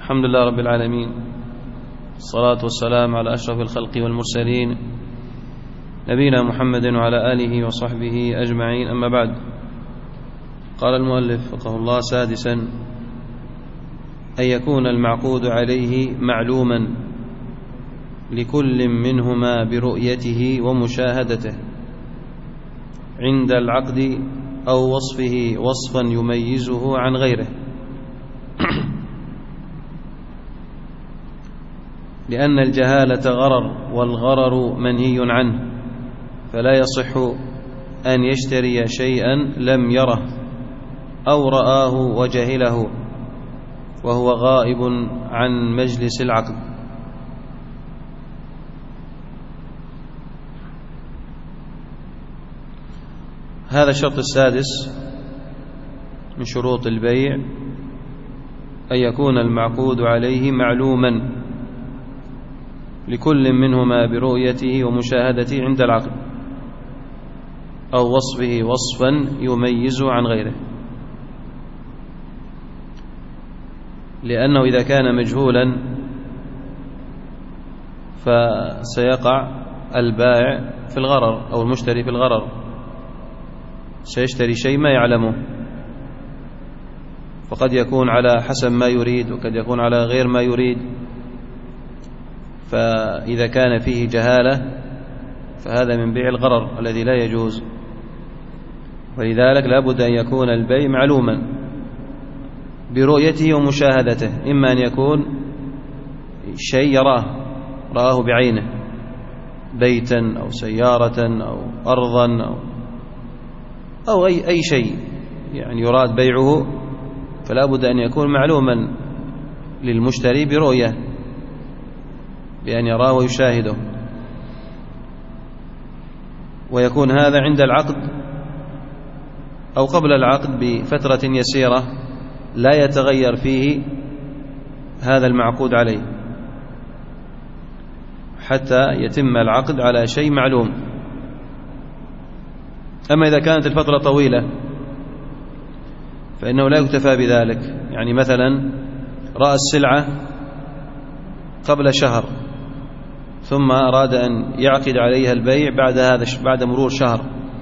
الحمد لله رب العالمين، الصلاة والسلام على أشرف الخلق والمرسلين نبينا محمد وعلى آله وصحبه أجمعين. أما بعد، قال المؤلف فقه الله: سادسا، أن يكون المعقود عليه معلوما لكل منهما برؤيته ومشاهدته عند العقد أو وصفه وصفا يميزه عن غيره، لأن الجهالة غرر، والغرر منهي عنه، فلا يصح أن يشتري شيئا لم يره أو رآه وجهله وهو غائب عن مجلس العقد. هذا الشرط السادس من شروط البيع، أن يكون المعقود عليه معلوما لكل منهما برؤيته ومشاهدته عند العقد أو وصفه وصفا يميزه عن غيره، لأنه إذا كان مجهولا فسيقع البائع في الغرر أو المشتري في الغرر، سيشتري شيء ما يعلمه، فقد يكون على حسب ما يريد وقد يكون على غير ما يريد، فإذا كان فيه جهالة فهذا من بيع الغرر الذي لا يجوز. ولذلك لا بد أن يكون البيع معلوما برؤيته ومشاهدته، إما أن يكون شيء رآه بعينه، بيتا أو سيارة أو أرضا أو أي شيء يعني يراد بيعه، فلا بد أن يكون معلوما للمشتري برؤية، بأن يراه ويشاهده، ويكون هذا عند العقد أو قبل العقد بفترة يسيرة لا يتغير فيه هذا المعقود عليه حتى يتم العقد على شيء معلوم. أما إذا كانت الفترة طويلة فإنه لا يكتفى بذلك، يعني مثلا رأى السلعة قبل شهر ثم أراد أن يعقد عليها البيع بعد مرور شهر،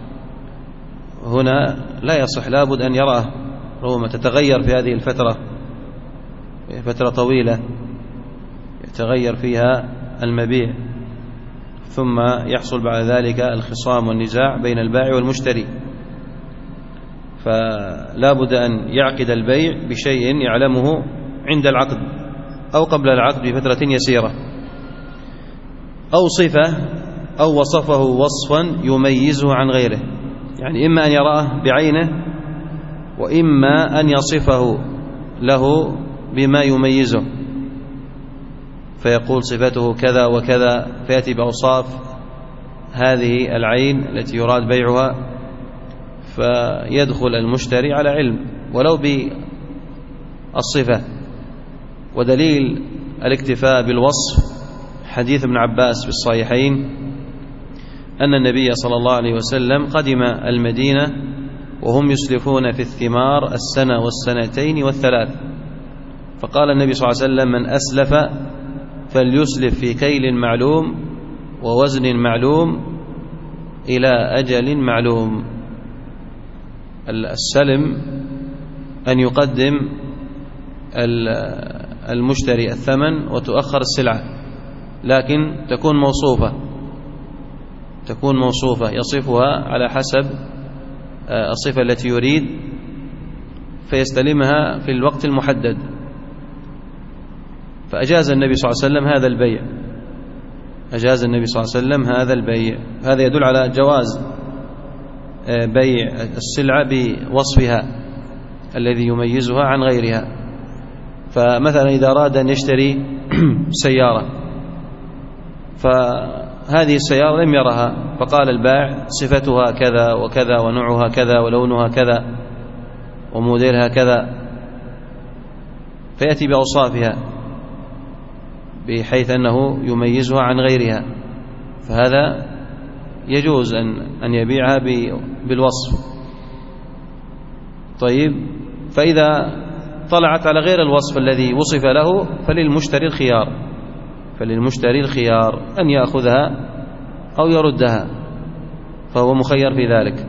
هنا لا يصح، لابد أن يراه رغم تتغير في هذه الفترة، فترة طويلة يتغير فيها المبيع، ثم يحصل بعد ذلك الخصام والنزاع بين البائع والمشتري، فلا بد أن يعقد البيع بشيء يعلمه عند العقد أو قبل العقد بفترة يسيرة، أو صفة أو وصفه وصفا يميزه عن غيره، يعني إما أن يراه بعينه وإما أن يصفه له بما يميزه، فيقول صفته كذا وكذا، فيأتي بأوصاف هذه العين التي يراد بيعها، فيدخل المشتري على علم ولو بالصفة. ودليل الاكتفاء بالوصف حديث ابن عباس في الصحيحين أن النبي صلى الله عليه وسلم قدم المدينة وهم يسلفون في الثمار السنة والسنتين والثلاث، فقال النبي صلى الله عليه وسلم: من أسلف فليسلف في كيل معلوم ووزن معلوم إلى أجل معلوم. السلم أن يقدم المشتري الثمن وتؤخر السلعة، لكن تكون موصوفة يصفها على حسب الصفة التي يريد، فيستلمها في الوقت المحدد. فأجاز النبي صلى الله عليه وسلم هذا البيع، أجاز النبي صلى الله عليه وسلم هذا البيع. هذا يدل على جواز بيع السلعة بوصفها الذي يميزها عن غيرها. فمثلا إذا أراد أن يشتري سيارة، فهذه السيارة لم يرها، فقال البائع: صفتها كذا وكذا ونوعها كذا ولونها كذا وموديلها كذا، فيأتي بأوصافها بحيث أنه يميزها عن غيرها، فهذا يجوز أن يبيعها بالوصف. طيب، فإذا طلعت على غير الوصف الذي وصف له فللمشتري الخيار أن يأخذها أو يردها، فهو مخير في ذلك.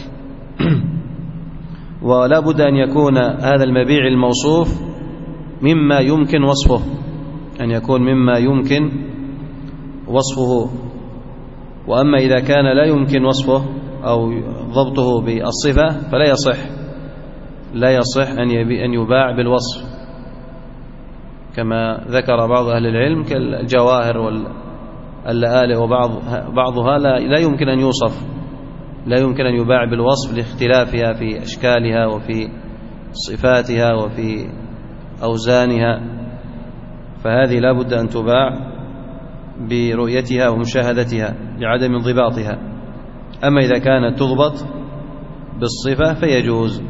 ولا بد أن يكون هذا المبيع الموصوف مما يمكن وصفه، أن يكون مما يمكن وصفه. وأما إذا كان لا يمكن وصفه أو ضبطه بالصفة فلا يصح أن يباع بالوصف، كما ذكر بعض أهل العلم كالجواهر واللآلئ وبعضها لا يمكن أن يوصف، لا يمكن أن يباع بالوصف لاختلافها في أشكالها وفي صفاتها وفي أوزانها، فهذه لا بد أن تباع برؤيتها ومشاهدتها لعدم انضباطها. أما إذا كانت تضبط بالصفة فيجوز،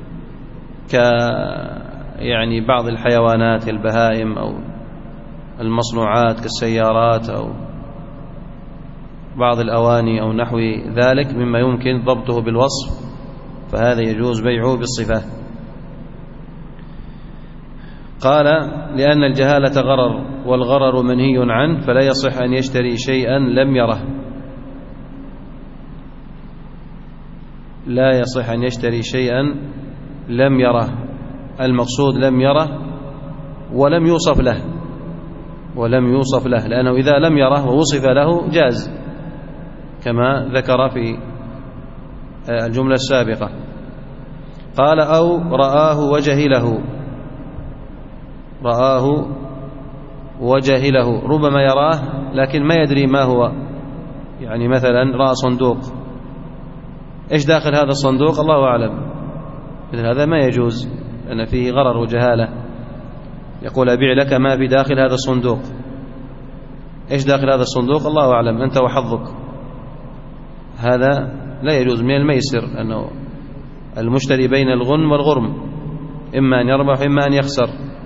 يعني بعض الحيوانات البهائم أو المصنوعات كالسيارات أو بعض الأواني أو نحو ذلك مما يمكن ضبطه بالوصف، فهذا يجوز بيعه بالصفة. قال: لأن الجهالة غرر، والغرر منهي عنه، فلا يصح أن يشتري شيئا لم يره. لا يصح أن يشتري شيئا لم يره، المقصود لم يره ولم يوصف له، لأنه إذا لم يره ووصف له جاز، كما ذكر في الجملة السابقة. قال: أو رآه وجهله، ربما يراه لكن ما يدري ما هو، يعني مثلا رأى صندوق، إيش داخل هذا الصندوق الله أعلم، مثل هذا ما يجوز لأن فيه غرر وجهالة. يقول: أبيع لك ما في داخل هذا الصندوق، إيش داخل هذا الصندوق الله أعلم، أنت وحظك. هذا لا يجوز، من الميسر، أنه المشتري بين الغنم والغرم، إما أن يربح إما أن يخسر،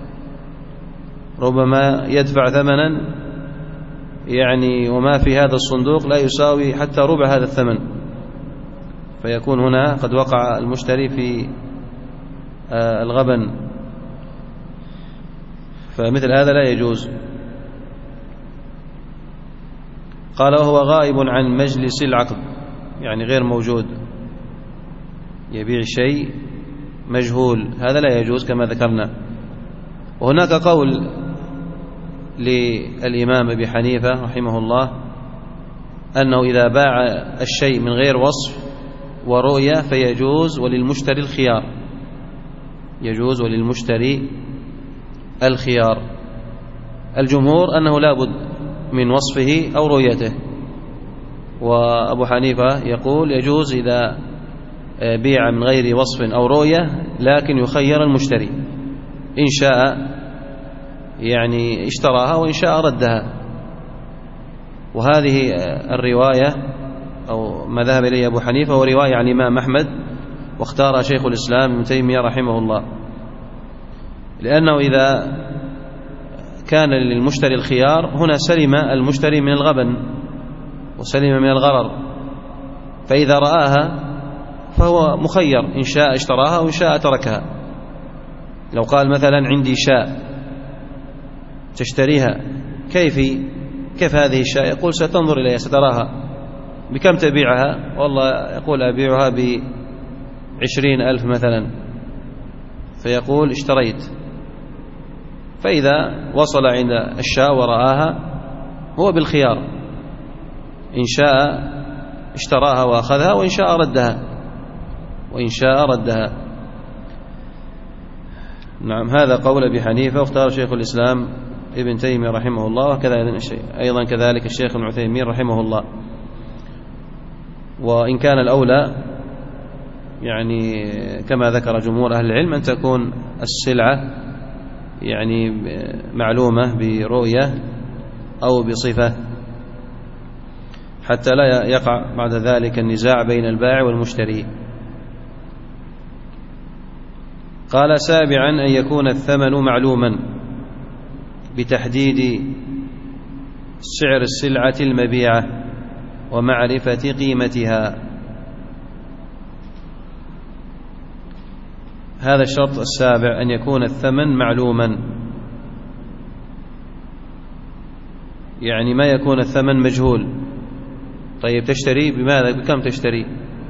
ربما يدفع ثمنا يعني وما في هذا الصندوق لا يساوي حتى ربع هذا الثمن، فيكون هنا قد وقع المشتري في الغبن، فمثل هذا لا يجوز. قال: وهو غائب عن مجلس العقد، يعني غير موجود، يبيع شيء مجهول، هذا لا يجوز كما ذكرنا. وهناك قول للإمام أبي حنيفة رحمه الله أنه إذا باع الشيء من غير وصف ورؤية فيجوز، وللمشتري الخيار، يجوز وللمشتري الخيار. الجمهور أنه لا بد من وصفه أو رؤيته، وأبو حنيفة يقول يجوز إذا بيع من غير وصف أو رؤية، لكن يخير المشتري، إن شاء يعني اشتراها وإن شاء ردها. وهذه الرواية أو ما ذهب إليه أبو حنيفة ورواية عن الإمام أحمد، واختار شيخ الإسلام ابن تيمية رحمه الله، لأنه إذا كان للمشتري الخيار هنا سلم المشتري من الغبن وسلم من الغرر، فإذا رآها فهو مخير، إن شاء اشتراها وإن شاء تركها. لو قال مثلا عندي شاء تشتريها، كيف هذه الشاء؟ يقول ستنظر إليها ستراها، بكم تبيعها؟ والله يقول أبيعها ب20,000 مثلا، فيقول اشتريت. فإذا وصل عند الشاء ورآها هو بالخيار، إن شاء اشتراها وأخذها وإن شاء ردها. نعم، هذا قول أبي حنيفة، واختار شيخ الإسلام ابن تيمية رحمه الله، أيضا كذلك الشيخ ابن عثيمين رحمه الله. وإن كان الأولى يعني كما ذكر جمهور أهل العلم أن تكون السلعة يعني معلومة برؤية أو بصفة، حتى لا يقع بعد ذلك النزاع بين البائع والمشتري. قال: سابعا أن يكون الثمن معلوما بتحديد سعر السلعة المبيعة ومعرفة قيمتها. هذا الشرط السابع أن يكون الثمن معلوما، يعني ما يكون الثمن مجهول. طيب تشتري بماذا؟ بكم تشتري؟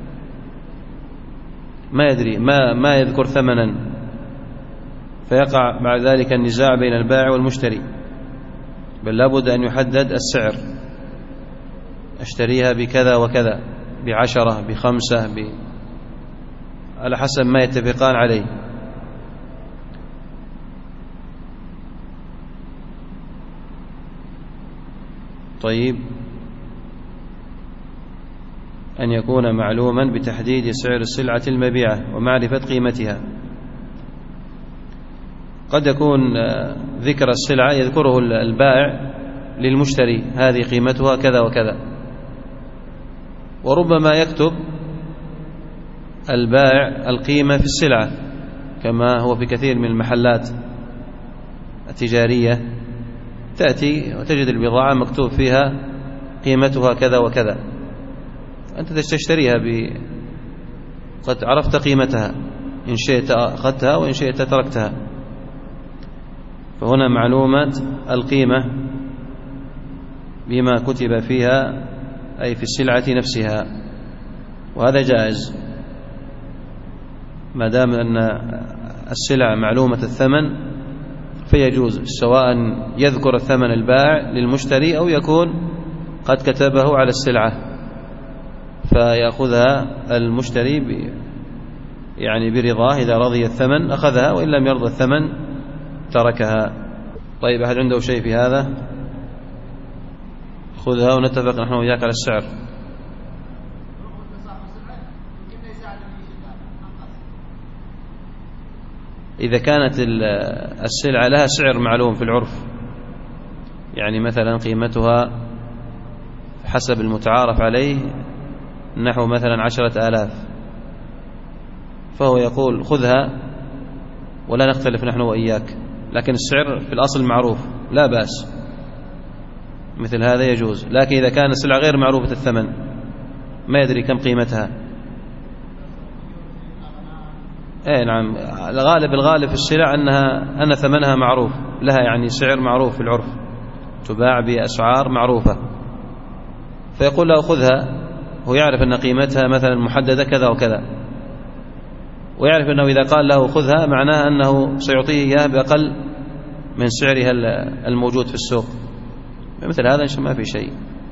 ما يدري، ما يذكر ثمنا، فيقع بعد ذلك النزاع بين البائع والمشتري، بل لابد أن يحدد السعر، أشتريها بكذا وكذا، ب10 ب5 على حسب ما يتفقان عليه. طيب أن يكون معلوما بتحديد سعر السلعة المبيعة ومعرفة قيمتها. قد يكون ذكر السلعة يذكره البائع للمشتري، هذه قيمتها كذا وكذا، وربما يكتب البائع القيمة في السلعة كما هو في كثير من المحلات التجارية، تأتي وتجد البضاعة مكتوب فيها قيمتها كذا وكذا، أنت تشتريها قد عرفت قيمتها، إن شئت أخذتها وإن شئت تركتها. فهنا معلومة القيمة بما كتب فيها أي في السلعة نفسها، وهذا جائز ما دام أن السلعة معلومة الثمن، فيجوز سواء يذكر الثمن البائع للمشتري أو يكون قد كتبه على السلعة فيأخذها المشتري يعني برضاه، إذا رضي الثمن أخذها، وإن لم يرضى الثمن تركها. طيب أحد عنده شيء في هذا؟ خذها ونتفق نحن وياك على السعر. إذا كانت السلعة لها سعر معلوم في العرف، يعني مثلا قيمتها حسب المتعارف عليه نحو مثلا 10,000، فهو يقول خذها ولا نختلف نحن وإياك، لكن السعر في الأصل معروف لا بأس، مثل هذا يجوز. لكن إذا كان السلعة غير معروفة الثمن، ما يدري كم قيمتها، نعم، الغالب في السلع أن ثمنها معروف، لها يعني سعر معروف في العرف، تباع بأسعار معروفة، فيقول له خذها، هو يعرف أن قيمتها مثلا محددة كذا وكذا، ويعرف أنه إذا قال له خذها معناه أنه سيعطيه إياه بأقل من سعرها الموجود في السوق، مثل هذا إن شاء الله ما في شيء.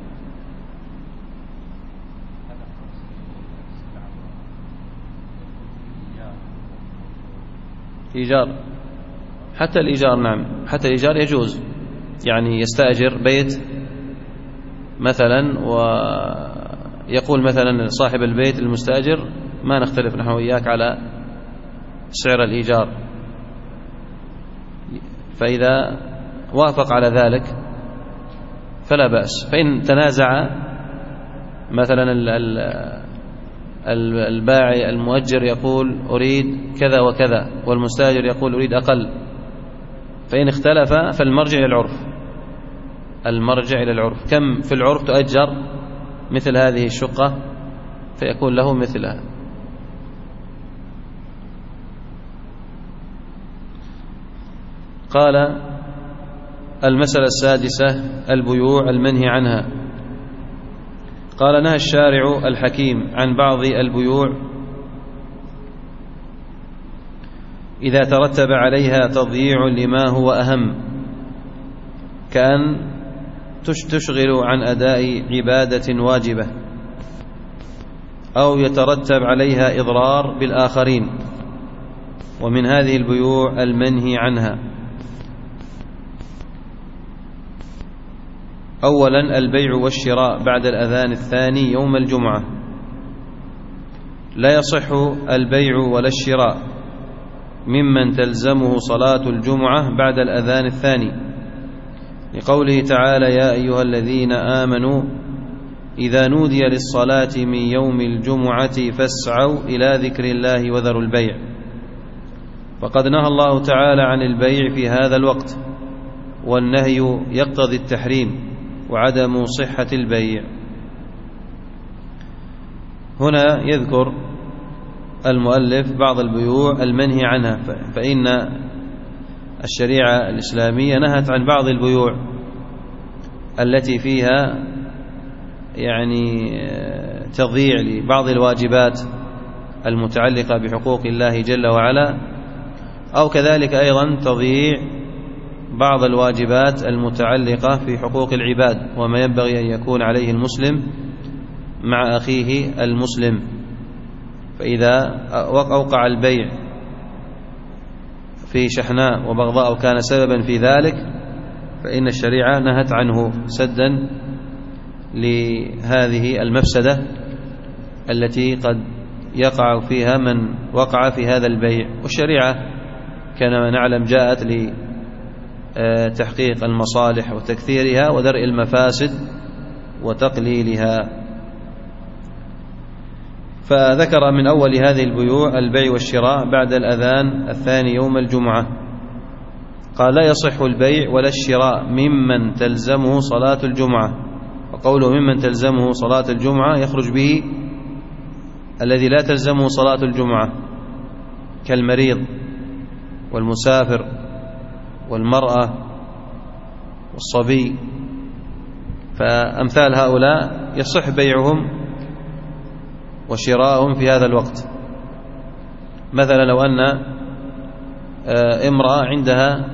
إيجار، حتى الإيجار، نعم، حتى الإيجار يجوز، يعني يستأجر بيت مثلا ويقول مثلا صاحب البيت المستأجر ما نختلف نحن وإياك على سعر الإيجار، فإذا وافق على ذلك فلا بأس. فإن تنازع مثلا البائع المؤجر يقول أريد كذا وكذا والمستاجر يقول أريد أقل، فإن اختلف فالمرجع إلى العرف، المرجع إلى العرف، كم في العرف تؤجر مثل هذه الشقة، فيكون له مثلها. قال المسألة السادسة البيوع المنهي عنها. قال نهى الشارع الحكيم عن بعض البيوع إذا ترتب عليها تضييع لما هو أهم، كأن تشغل عن أداء عبادة واجبة، أو يترتب عليها إضرار بالآخرين، ومن هذه البيوع المنهي عنها. أولا البيع والشراء بعد الأذان الثاني يوم الجمعة، لا يصح البيع ولا الشراء ممن تلزمه صلاة الجمعة بعد الأذان الثاني، لقوله تعالى يا أيها الذين آمنوا إذا نودي للصلاة من يوم الجمعة فاسعوا إلى ذكر الله وذروا البيع، فقد نهى الله تعالى عن البيع في هذا الوقت، والنهي يقتضي التحريم وعدم صحة البيع. هنا يذكر المؤلف بعض البيوع المنهي عنها، فإن الشريعة الإسلامية نهت عن بعض البيوع التي فيها يعني تضييع لبعض الواجبات المتعلقة بحقوق الله جل وعلا، أو كذلك أيضا تضييع بعض الواجبات المتعلقة في حقوق العباد وما ينبغي أن يكون عليه المسلم مع أخيه المسلم. فإذا أوقع البيع في شحناء وبغضاء وكان سببا في ذلك فإن الشريعة نهت عنه سدا لهذه المفسدة التي قد يقع فيها من وقع في هذا البيع. والشريعة كما نعلم جاءت لتحقيق المصالح وتكثيرها ودرء المفاسد وتقليلها. فذكر من أول هذه البيوع البيع والشراء بعد الأذان الثاني يوم الجمعة. قال: لا يصح البيع ولا الشراء ممن تلزمه صلاة الجمعة. وقوله ممن تلزمه صلاة الجمعة يخرج به الذي لا تلزمه صلاة الجمعة كالمريض والمسافر والمرأة والصبي، فأمثال هؤلاء يصح بيعهم وشراءهم في هذا الوقت. مثلا لو أن امرأة عندها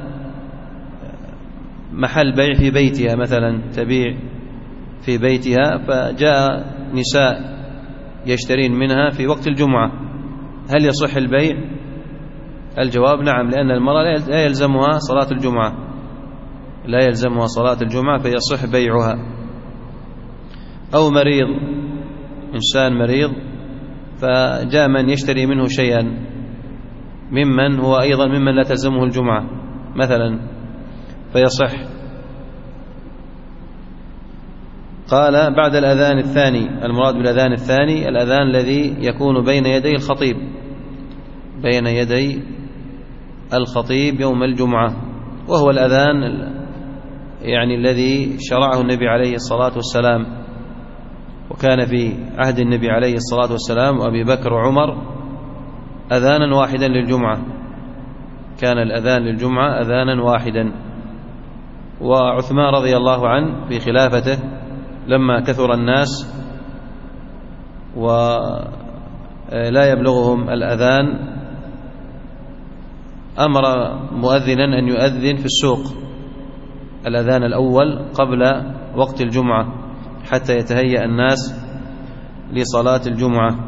محل بيع في بيتها، مثلا تبيع في بيتها، فجاء نساء يشترين منها في وقت الجمعة، هل يصح البيع؟ الجواب نعم، لأن المرأة لا يلزمها صلاة الجمعة، لا يلزمها صلاة الجمعة فيصح بيعها. أو مريض، إنسان مريض فجاء من يشتري منه شيئا ممن هو أيضا ممن لا تلزمه الجمعة مثلا فيصح. قال: بعد الأذان الثاني. المراد بالأذان الثاني الأذان الذي يكون بين يدي الخطيب، بين يدي الخطيب يوم الجمعة، وهو الأذان يعني الذي شرعه النبي عليه الصلاة والسلام، وكان في عهد النبي عليه الصلاة والسلام وأبي بكر وعمر أذانا واحدا للجمعة، كان الأذان للجمعة أذانا واحدا. وعثمان رضي الله عنه في خلافته لما كثر الناس ولا يبلغهم الأذان أمر مؤذنا أن يؤذن في السوق الأذان الأول قبل وقت الجمعة حتى يتهيأ الناس لصلاة الجمعة.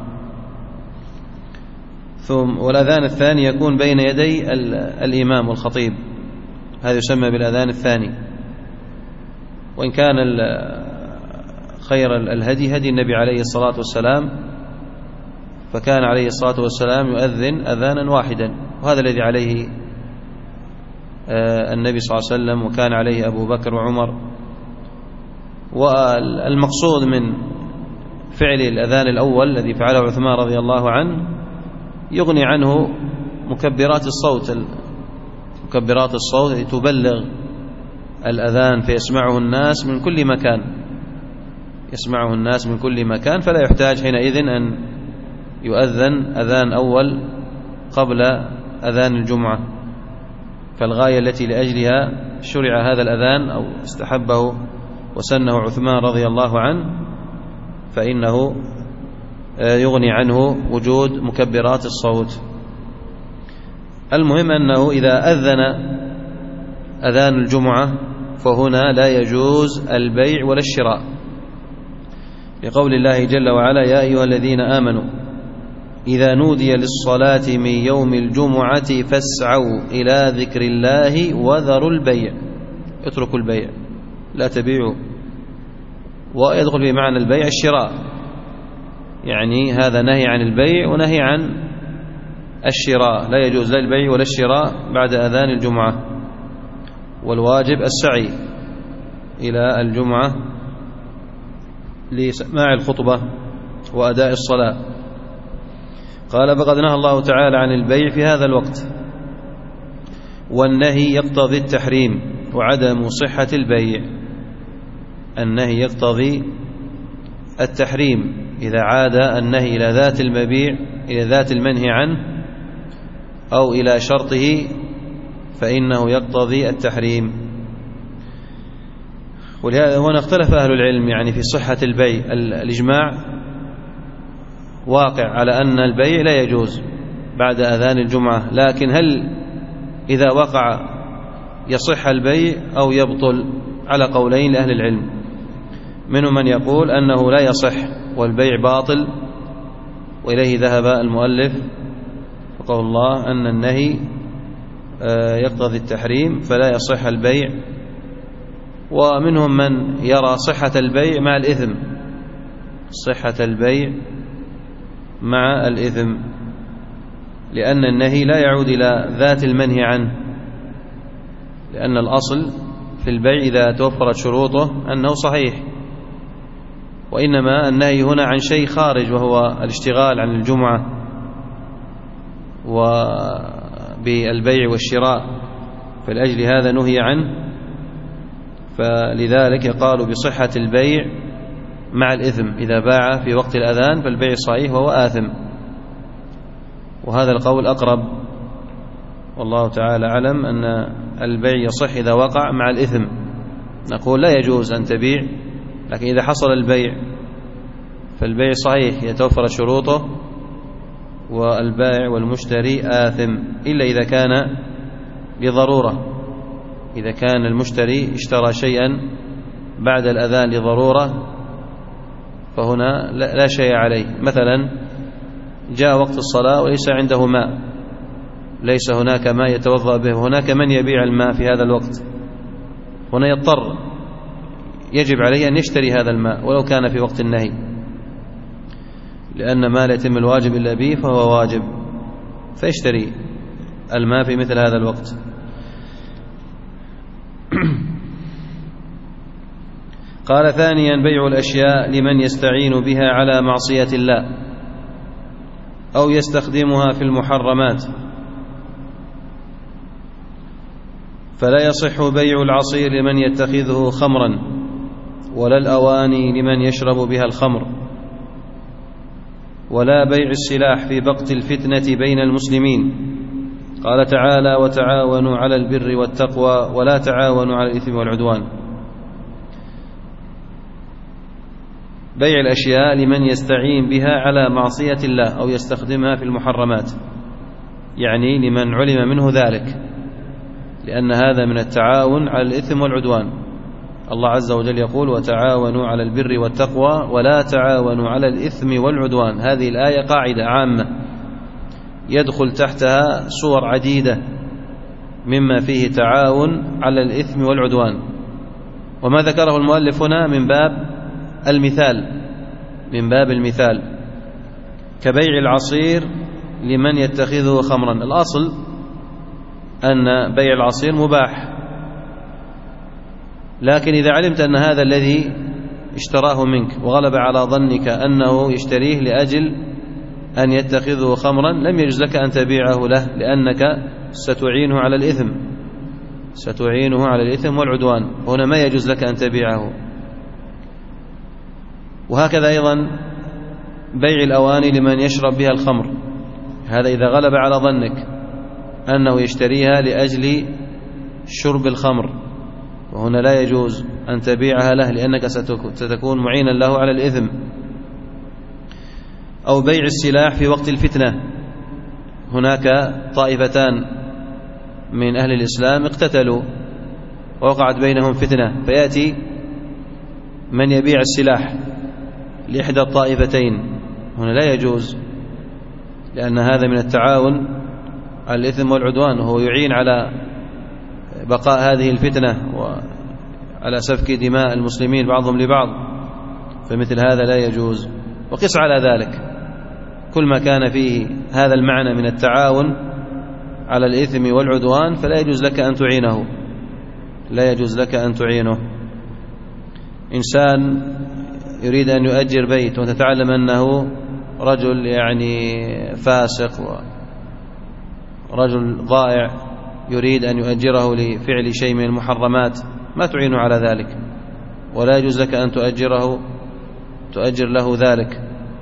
والأذان الثاني يكون بين يدي الإمام والخطيب، هذا يسمى بالأذان الثاني. وإن كان خير الهدي هدي النبي عليه الصلاة والسلام، فكان عليه الصلاة والسلام يؤذن أذانا واحدا، وهذا الذي عليه النبي صلى الله عليه وسلم وكان عليه أبو بكر وعمر. والمقصود من فعل الأذان الأول الذي فعله عثمان رضي الله عنه يغني عنه مكبرات الصوت، مكبرات الصوت التي تبلغ الأذان فيسمعه الناس من كل مكان، يسمعه الناس من كل مكان، فلا يحتاج حينئذ أن يؤذن أذان أول قبل أذان الجمعة. فالغاية التي لأجلها شرع هذا الأذان أو استحبه وسنه عثمان رضي الله عنه فإنه يغني عنه وجود مكبرات الصوت. المهم أنه إذا أذن أذان الجمعة فهنا لا يجوز البيع ولا الشراء، لقول الله جل وعلا: يا أيها الذين آمنوا إذا نودي للصلاة من يوم الجمعة فاسعوا إلى ذكر الله وذروا البيع. اتركوا البيع، لا تبيعوا. ويدخل في معنى البيع الشراء، يعني هذا نهي عن البيع ونهي عن الشراء، لا يجوز لا البيع ولا الشراء بعد أذان الجمعة. والواجب السعي إلى الجمعة لسماع الخطبة وأداء الصلاة. قال: فقد نهى الله تعالى عن البيع في هذا الوقت، والنهي يقتضي التحريم وعدم صحة البيع. النهي يقتضي التحريم إذا عاد النهي إلى ذات المبيع إلى ذات المنهي عنه أو إلى شرطه فإنه يقتضي التحريم. ولهذا هنا اختلف أهل العلم يعني في صحة البيع. الإجماع واقع على أن البيع لا يجوز بعد أذان الجمعة، لكن هل إذا وقع يصح البيع أو يبطل؟ على قولين لأهل العلم. منهم من يقول أنه لا يصح والبيع باطل، وإليه ذهب المؤلف وقال الله أن النهي يقتضي التحريم فلا يصح البيع. ومنهم من يرى صحة البيع مع الإثم، صحة البيع مع الإثم، لأن النهي لا يعود إلى ذات المنهي عنه، لأن الأصل في البيع إذا توفرت شروطه أنه صحيح، وإنما النهي هنا عن شيء خارج وهو الاشتغال عن الجمعة وبالبيع والشراء، فلأجل هذا نهي عنه، فلذلك قالوا بصحة البيع مع الإثم. إذا باع في وقت الأذان فالبيع صحيح وهو آثم، وهذا القول أقرب، والله تعالى أعلم أن البيع يصح إذا وقع مع الإثم. نقول لا يجوز أن تبيع، لكن إذا حصل البيع فالبيع صحيح يتوفر شروطه والبائع والمشتري آثم، إلا إذا كان لضرورة. إذا كان المشتري اشترى شيئا بعد الأذان لضرورة فهنا لا شيء عليه. مثلا جاء وقت الصلاة وليس عنده ماء، ليس هناك ماء يتوضأ به، هناك من يبيع الماء في هذا الوقت، هنا يضطر، يجب عليه أن يشتري هذا الماء ولو كان في وقت النهي، لأن ما لا يتم الواجب إلا به فهو واجب، فيشتري الماء في مثل هذا الوقت. قال ثانيا: بيع الأشياء لمن يستعين بها على معصية الله أو يستخدمها في المحرمات، فلا يصح بيع العصير لمن يتخذه خمرا، ولا الأواني لمن يشرب بها الخمر، ولا بيع السلاح في وقت الفتنة بين المسلمين. قال تعالى: وتعاونوا على البر والتقوى ولا تعاونوا على الإثم والعدوان. بيع الأشياء لمن يستعين بها على معصية الله أو يستخدمها في المحرمات، يعني لمن علم منه ذلك، لأن هذا من التعاون على الإثم والعدوان. الله عز وجل يقول: وتعاونوا على البر والتقوى ولا تعاونوا على الإثم والعدوان. هذه الآية قاعدة عامة يدخل تحتها صور عديدة مما فيه تعاون على الإثم والعدوان، وما ذكره المؤلف هنا من باب المثال، كبيع العصير لمن يتخذه خمرا. الأصل أن بيع العصير مباح، لكن إذا علمت أن هذا الذي اشتراه منك وغلب على ظنك أنه يشتريه لأجل أن يتخذه خمرا، لم يجوز لك أن تبيعه له، لأنك ستعينه على الإثم والعدوان، هنا ما يجوز لك أن تبيعه. وهكذا أيضا بيع الأواني لمن يشرب بها الخمر، هذا إذا غلب على ظنك أنه يشتريها لأجل شرب الخمر، وهنا لا يجوز أن تبيعها له، لأنك ستكون معينا له على الإثم. أو بيع السلاح في وقت الفتنة، هناك طائفتان من أهل الإسلام اقتتلوا ووقعت بينهم فتنة، فيأتي من يبيع السلاح لإحدى الطائفتين، هنا لا يجوز، لأن هذا من التعاون على الإثم والعدوان، وهو يعين على بقاء هذه الفتنة وعلى سفك دماء المسلمين بعضهم لبعض، فمثل هذا لا يجوز. وقس على ذلك كل ما كان فيه هذا المعنى من التعاون على الإثم والعدوان فلا يجوز لك أن تعينه. إنسان يريد أن يؤجر بيت وتتعلم أنه رجل يعني فاسق ورجل ضائع يريد أن يؤجره لفعل شيء من المحرمات، ما تعين على ذلك، ولا يجوز لك أن تؤجر له ذلك،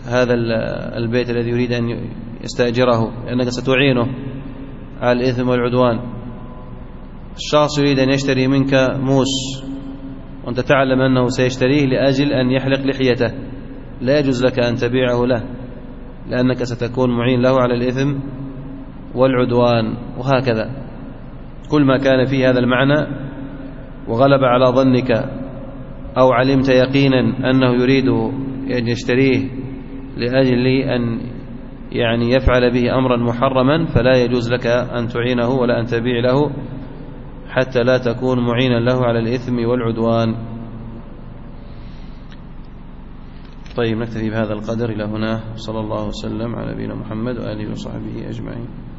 هذا البيت الذي يريد أن يستأجره، لأنك ستعينه على الإثم والعدوان. الشخص يريد أن يشتري منك موس وأنت تعلم أنه سيشتريه لأجل أن يحلق لحيته، لا يجوز لك أن تبيعه له، لأنك ستكون معين له على الإثم والعدوان. وهكذا كل ما كان فيه هذا المعنى وغلب على ظنك أو علمت يقينا أنه يريد أن يشتريه لأجل أن يعني يفعل به أمرا محرما، فلا يجوز لك أن تعينه ولا أن تبيع له حتى لا تكون معينا له على الإثم والعدوان. طيب، نكتفي بهذا القدر إلى هنا. صلى الله وسلم على نبينا محمد وآله وصحبه أجمعين.